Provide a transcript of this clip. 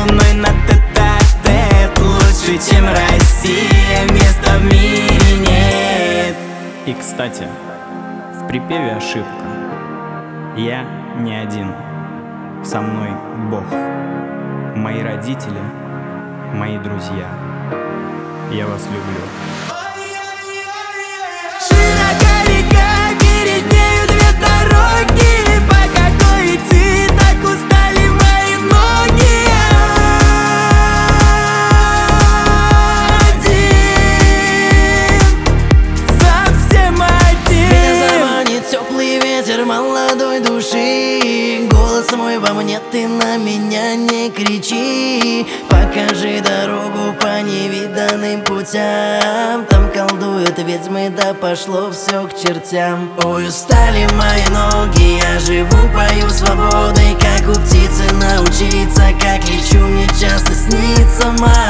луной на тет-а-тет. Лучше, чем Россия, места в мире нет. И, кстати, в припеве ошибка. Я не один, со мной Бог. Мои родители, мои друзья. Я вас люблю. Широка река, перед нею две дороги. По какой идти, так устали мои ноги. Один, совсем один. Меня заманит теплый ветер молодой души. Голос мой во мне, ты на меня не кричи. Покажи дорогу по невиданным путям. Там колдуют ведьмы, да пошло все к чертям. Ой, устали мои ноги, я живу, пою свободой. Как у птицы научиться, как лечу, мне часто снится